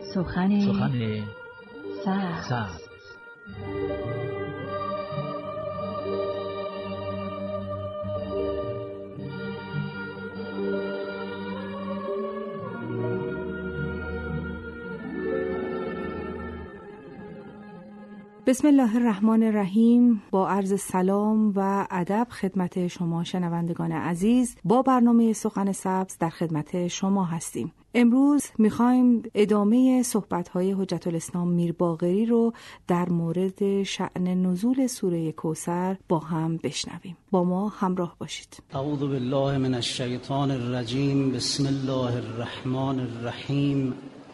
سخن سبز. بسم الله الرحمن الرحیم. با عرض سلام و ادب خدمت شما شنوندگان عزیز، با برنامه سخن سبز در خدمت شما هستیم. امروز میخوایم ادامه صحبت‌های حجت الاسلام میر باقری رو در مورد شأن نزول سوره کوثر با هم بشنویم. با ما همراه باشید. اعوذ بالله من الشیطان الرجیم. بسم الله الرحمن الرحیم.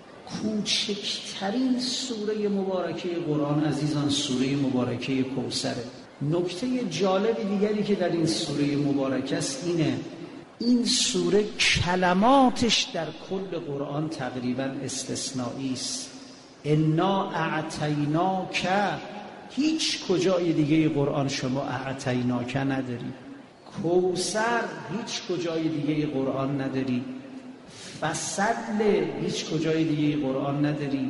کوچکترین سوره مبارکه قرآن عزیزان سوره مبارکه کوثره. نکته جالب دیگری که در این سوره مبارکه است اینه، این سوره کلماتش در کل قرآن تقریبا استثنایی است. انا اعطیناک، هیچ کجای دیگه قرآن شما اعطیناک نداری. کوثر هیچ کجای دیگه قرآن نداری. فصل هیچ کجای دیگه قرآن نداری.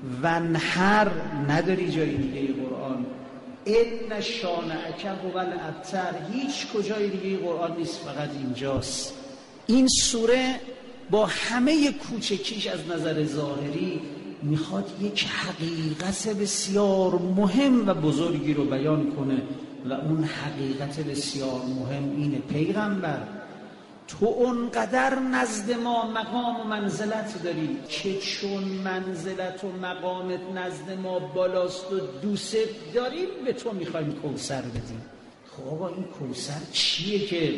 ونحر نداری جای دیگه قرآن. ان شانئک هو الابتر هیچ کجای دیگه قرآن نیست، فقط اینجاست. این سوره با همه کوچکیش از نظر ظاهری میخواد یک حقیقت بسیار مهم و بزرگی رو بیان کنه و اون حقیقت بسیار مهم اینه: پیغمبر تو اونقدر نزد ما مقام و منزلت داری که چون منزلت و مقامت نزد ما بالاست و دوست داریم به تو میخوایم کوثر بدیم. خب آقا این کوثر چیه که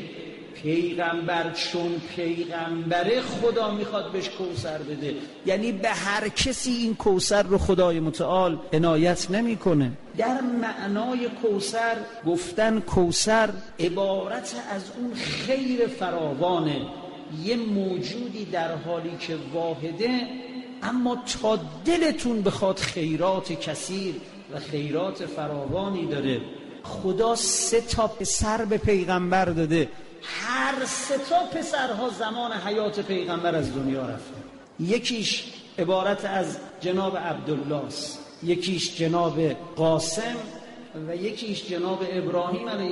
پیغمبر چون پیغمبره خدا میخواد بهش کوثر بده؟ یعنی به هر کسی این کوثر رو خدای متعال عنایت نمیکنه. در معنای کوثر گفتن کوثر عبارت از اون خیر فراوانه، یه موجودی در حالی که واحده اما تا دلتون بخواد خیرات کثیر و خیرات فراوانی داره. خدا 3 پسر به پیغمبر داده، هر 3 پسرها زمان حیات پیغمبر از دنیا رفتن. یکیش عبارت از جناب عبدالله است، یکیش جناب قاسم و یکیش جناب ابراهیم علیه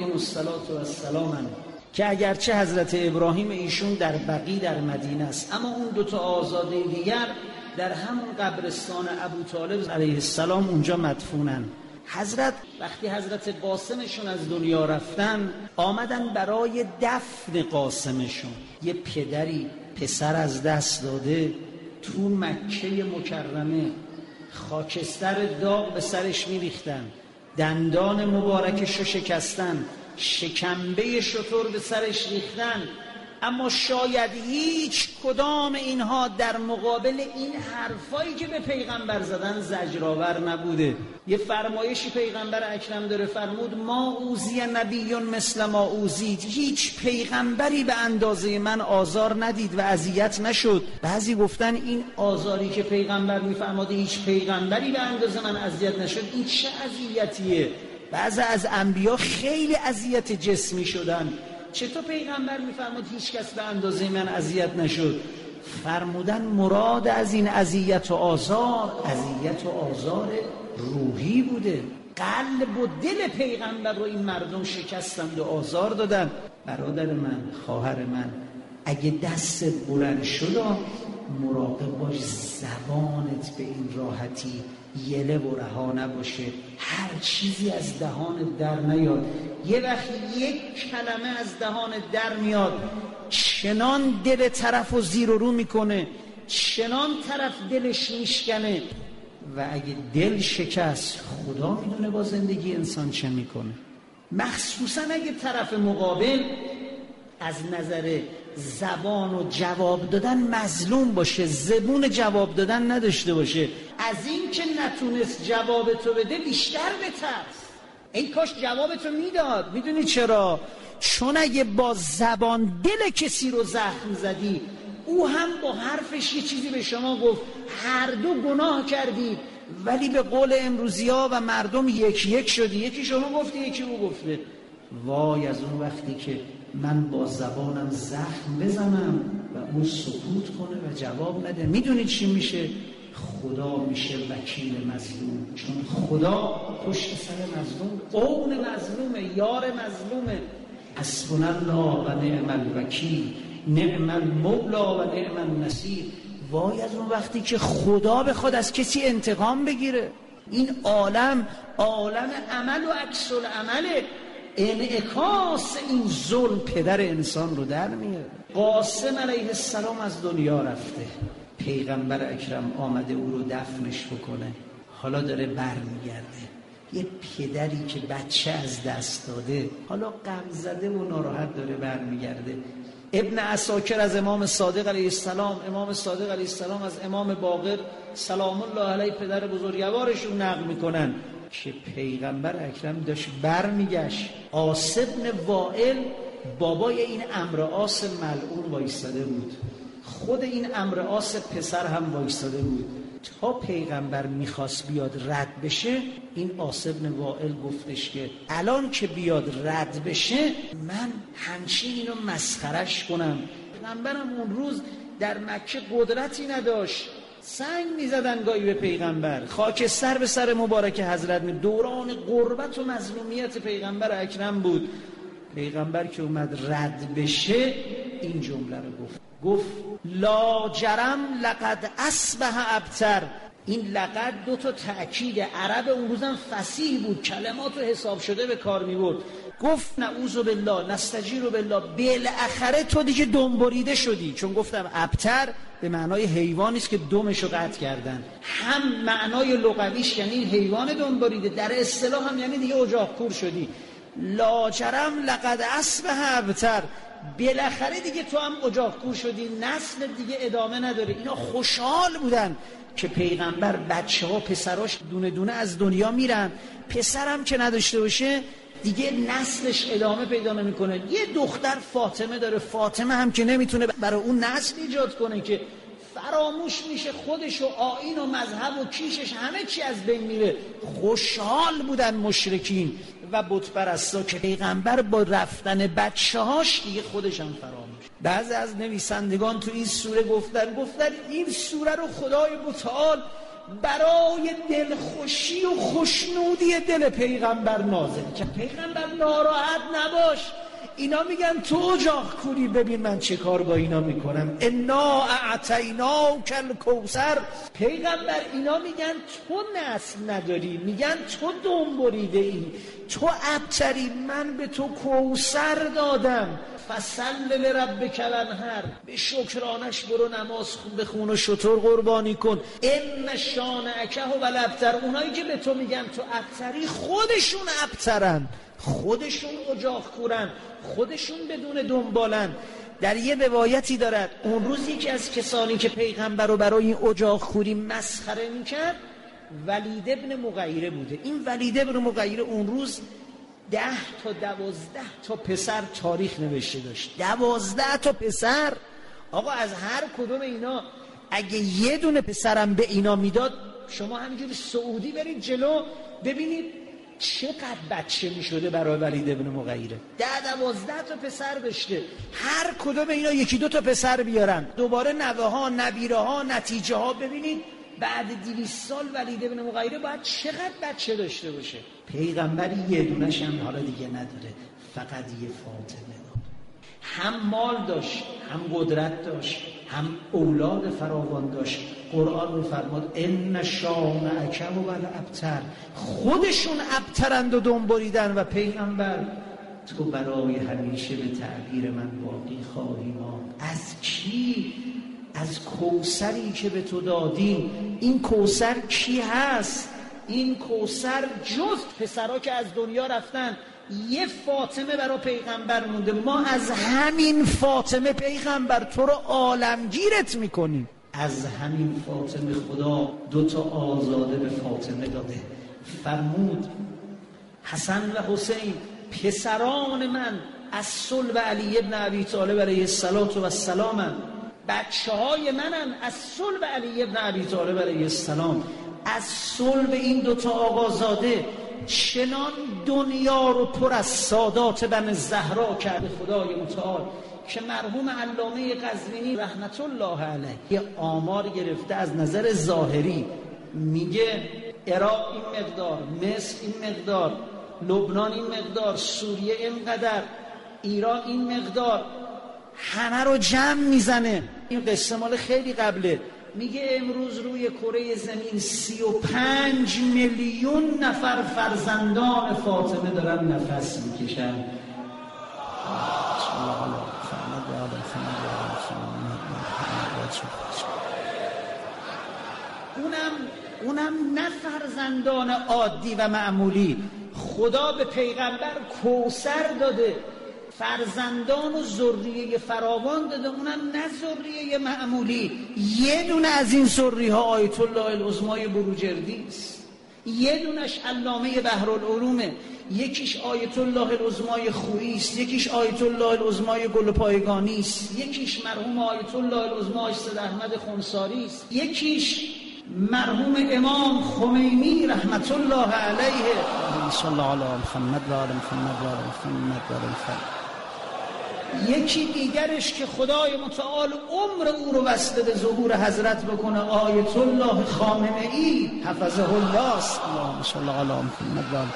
السلام که اگرچه حضرت ابراهیم ایشون در بقیع در مدینه است، اما اون 2 آزاده دیگر در همون قبرستان ابوطالب علیه السلام اونجا مدفونن. وقتی حضرت قاسمشون از دنیا رفتن آمدن برای دفن قاسمشون. یه پدری پسر از دست داده تو مکه مکرمه، خاکستر داغ به سرش میریختن، دندان مبارکش رو شکستن، شکمبه شتر به سرش ریختن، اما شاید هیچ کدام اینها در مقابل این حرفایی که به پیغمبر زدن زجرآور نبوده. یه فرمایشی پیغمبر اکرم داره، فرمود ما اوذی نبی مثل ما اوذید، هیچ پیغمبری به اندازه من آزار ندید و اذیت نشد. بعضی گفتن این آزاری که پیغمبر میفرماده هیچ پیغمبری به اندازه من اذیت نشد، این چه اذیتیه؟ بعضی از انبیا خیلی اذیت جسمی شدن، چطور پیغمبر میفرماد هیچ کس به اندازه من اذیت نشد؟ فرمودن مراد از این اذیت و آزار روحی بوده. قلب و دل پیغمبر رو این مردم شکستند و آزار دادن. برادر من، خواهر من، اگه دستت بلند شد مراقب باش زبانت به این راحتی یله و رها نباشه، هر چیزی از دهانت در نیاد. یه وقت یک کلمه از دهانت در میاد چنان دل طرف رو زیر و رو میکنه، چنان طرف دلش میشکنه، و اگه دل شکست خدا میدونه با زندگی انسان چه میکنه. مخصوصا اگه طرف مقابل از نظر زبان و جواب دادن مظلوم باشه، زبون جواب دادن نداشته باشه، از این که نتونست جواب تو بده بیشتر بترس. این کاش جواب تو میداد. میدونی چرا؟ چون اگه با زبان دل کسی رو زخم زدی، او هم با حرفش یه چیزی به شما گفت، هر دو گناه کردید، ولی به قول امروزی‌ها و مردم یک شدی، یکی شما گفتی یکی او گفته. وای از اون وقتی که من با زبانم زخم بزنم و اون سکوت کنه و جواب نده. میدونی چی میشه؟ خدا میشه وکیل مظلوم، چون خدا پشت سر مظلوم، اون مظلومه، یار مظلومه. حسبنا الله و نعم الوکیل، نعم المولا و نعم النصیر. وای از اون وقتی که خدا بخواد از کسی انتقام بگیره. این عالم عمل و عکس العمله، انعکاس این ظلم پدر انسان رو در میاره. قاسم علیه السلام از دنیا رفته، پیغمبر اکرم آمده او رو دفنش بکنه، حالا داره برمیگرده. یه پدری که بچه از دست داده حالا غم زده و ناراحت داره برمیگرده. ابن عساکر از امام صادق علیه السلام، امام صادق علیه السلام از امام باقر سلام الله علیه پدر بزرگوارشون نقل میکنن که پیغمبر اکرم داشت برمیگشت، عاص بن وائل بابای این عمرو عاص ملعون وایستاده بود، خود این عمرو عاص پسر هم وایستاده بود. تا پیغمبر میخواست بیاد رد بشه، این عاص بن وائل گفتش که الان که بیاد رد بشه من همچین اینو مسخرش کنم. پیغمبرم اون روز در مکه قدرتی نداشت، سنگ میزدن گاهی به پیغمبر، خاکستر به سر مبارک حضرت می. دوران غربت و مظلومیت پیغمبر اکرم بود. پیغمبر که اومد رد بشه این جمله رو گفت لا جرم لقد اصبح ابتر. این لقد دو تا تأکید، عرب اون روزم فصیح بود، کلمات رو حساب شده به کار می برد. گفت نعوذ بالله نستجیر بالله، بالاخره تو دیگه دنبریده شدی. چون گفتم ابتر به معنای حیوانی است که دمش رو قطع کردن، هم معنای لغویش یعنی حیوان دنبریده، در اصطلاح هم یعنی دیگه اجاق کور شدی. لا جرم لقد اصبح ابتر، بالاخره دیگه تو هم اجاق کور شدی، نسل دیگه ادامه نداره. اینا خوشحال بودن که پیغمبر بچه ها پسراش دونه دونه از دنیا میرن، پسرم که نداشته باشه دیگه نسلش ادامه پیدا نمیکنه. یه دختر فاطمه داره، فاطمه هم که نمیتونه برای اون نسل ایجاد کنه که فراموش میشه، خودش و آیین و مذهب و کیشش همه چی از بین میره. خوشحال بودن مشرکین و بت پرستا که پیغمبر با رفتن بچه‌هاش دیگه خودش هم فراموش. بعضی از نویسندگان تو این سوره گفتن این سوره رو خدای متعال برای دلخوشی و خوشنودی دل پیغمبر نازل کرد. پیغمبر ناراحت نباش، اینا میگن تو اجاق کوری، ببین من چه کار با اینا میکنم. انا اعطیناک الکوثر. پیغمبر اینا میگن تو نسل نداری، میگن تو دنبریده ای، تو ابتری، من به تو کوثر دادم. فصل لربک وانحر، به شکرانش برو نماز بخون و شتر قربانی کن. ان شانئک هو الابتر. اونایی که به تو میگن تو ابتری خودشون ابترن، خودشون اجاق کورن، خودشون بدون دنبالن. در یه روایتی دارد اون روز یکی از کسانی که پیغمبر رو برای این اجاق کوری مسخره میکرد ولید ابن مغیره بوده. این ولید ابن مغیره اون روز 10 تا 12 تا پسر تاریخ نوشته داشت. 12 تا پسر. آقا از هر کدوم اینا اگه یه دونه پسرم به اینا میداد، شما همینجوری سعودی برید جلو ببینید چقدر بچه میشده برای ولید ابن مغیره. 10-12 تا پسر داشته، هر کدوم اینا 1-2 تا پسر بیارن، دوباره نوه ها، نبیره ها، نتیجه ها. ببینید بعد 200 سال ولید ابن مغیره باید چقدر بچه داشته باشه. پیغمبری یه دونش هم حالا دیگه نداره، فقط یه فاطمه داره. هم مال داشت، هم قدرت داشت، هم اولاد فراوان داشت. قرآن رو فرماد ان شانئک هو الابتر. خودشون ابترند و دنبریدن و پیغمبر تو برای همیشه به تعبیر من باقی خواهی ماند. از کی؟ از کوثری که به تو دادیم. این کوثر کی هست؟ این کوثر جفت پسرها که از دنیا رفتن، یه فاطمه برای پیغمبر مونده. ما از همین فاطمه پیغمبر تو رو عالمگیرت میکنیم. از همین فاطمه خدا 2 تا آزاده به فاطمه داده. فرمود حسن و حسین پسران من از صلب علی ابن ابی طالب علیه السلام، بچه های منن از صلب علی ابن ابی طالب علیه السلام. از صلب این 2 تا آقازاده چنان دنیا رو پر از سادات بن زهرا کرده خدای متعال که مرحوم علامه قزوینی رحمت الله علیه یه آمار گرفته از نظر ظاهری، میگه عراق این مقدار، مصر این مقدار، لبنان این مقدار، سوریه اینقدر، ایران این مقدار، همه رو جمع میزنه. این قصه مال خیلی قبله. میگه امروز روی کره زمین 35 میلیون نفر فرزندان فاطمه دارن نفس میکشن. اونم نه فرزندان عادی و معمولی. خدا به پیغمبر کوثر داده، فرزندان و ذریه فراوان داده، اونم نه ذریه معمولی. یه دونه از این ذریه ها آیت الله العظمای بروجردی است، یه دونش علامه بحرالعلومه، یکیش آیت الله العظمای خویی است، یکیش آیت الله العظمای گلپایگانی است، یکیش مرحوم آیت الله العظمای سید احمد خنثاری است، یکیش مرحوم امام خمینی رحمت الله علیه. صلی الله علی محمد و آل محمد و آل محمد و آل محمد. یکی دیگرش که خدای متعال عمر او رو وصله به ظهور حضرت بکنه آیت الله خامنه‌ای حفظه الله است. اللهم صل علی محمد و آل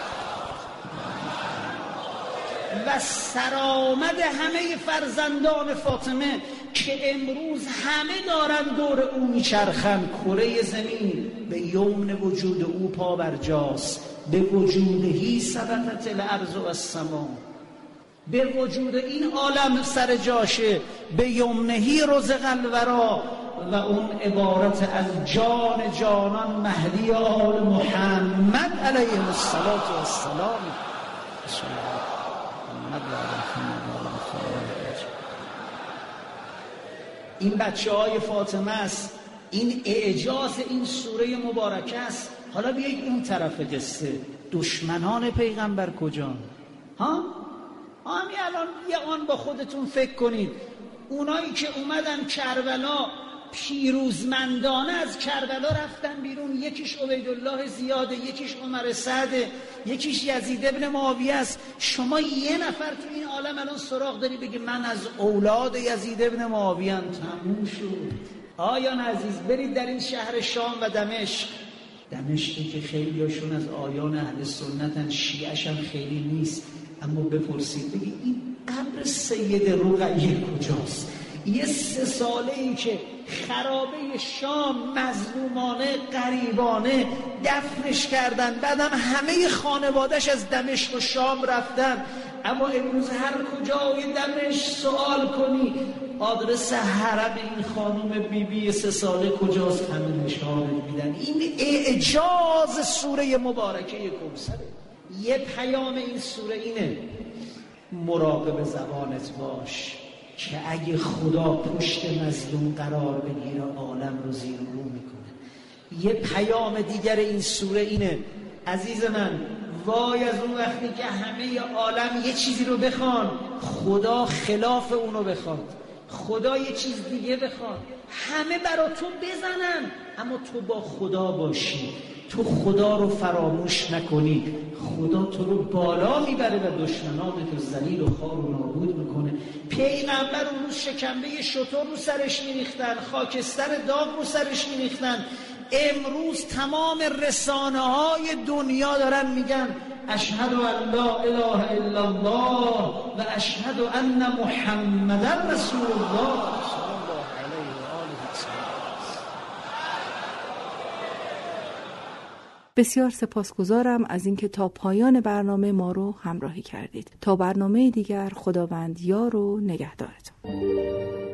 و سرآمد همه فرزندان فاطمه که امروز همه دارن دور او میچرخن. کره زمین به یمن وجود او پا برجاست، به وجودهی ثبتت الارض و السما، به وجود این عالم سر جاشه، به یمنهی رزق الورا، و اون عبارت از جان جانان مهدی آل محمد علیه الصلاة و السلام. این بچه های فاطمه است، این اعجاز این سوره مبارکه است. حالا بیایید اون طرف قصه، دشمنان پیغمبر کجان؟ همین الان یه آن با خودتون فکر کنید، اونایی که اومدن کربلا پیروزمندانه از کربلا رفتن بیرون، یکیش عبیدالله زیاده، یکیش عمر سعده، یکیش یزید ابن معاویه است. شما یه نفر تو این عالم الان سراغ داری بگی من از اولاد یزید ابن معاویه ام؟ تموم شد. آیان عزیز، برید در این شهر شام و دمشقی که خیلی هاشون از آیان اهل سنتن، شیعش هم خیلی نیست، اما بپرسید بگید این قبر سید رقیه کجاست؟ یه 3 ساله ای که خرابه شام مظلومانه غریبانه دفنش کردن، بعدم همه خانوادش از دمشق و شام رفتن. اما امروز هر کجای دمشق سوال کنی آدرس حرم این خانم بیبی 3 ساله کجاست، همه نشانت میدن. این اعجاز سوره مبارکه کوثره. یه پیام این سوره اینه: مراقب زبانت باش که اگه خدا پشت مظلوم قرار بگیره عالم رو زیر و رو میکنه. یه پیام دیگر این سوره اینه: عزیز من، وای از اون وقتی که همه عالم یه چیزی رو بخوان، خدا خلاف اونو بخواد، خدا یه چیز دیگه بخواد، همه برا تو بزنن اما تو با خدا باشی، تو خدا رو فراموش نکنی، خدا تو رو بالا میبره و دشمنانت رو ذلیل و خوار و نابود میکنه. پیغمبر اون روز شکمبه شتر رو سرش میریختن، خاکستر داغ رو سرش میریختن. امروز تمام رسانه های دنیا دارن میگن اشهد ان لا اله الا الله و اشهد ان محمدن رسول الله صلی الله علیه و آله وسلم. بسیار سپاسگزارم از اینکه تا پایان برنامه ما رو همراهی کردید. تا برنامه دیگر، خداوند یار و نگهدارتون.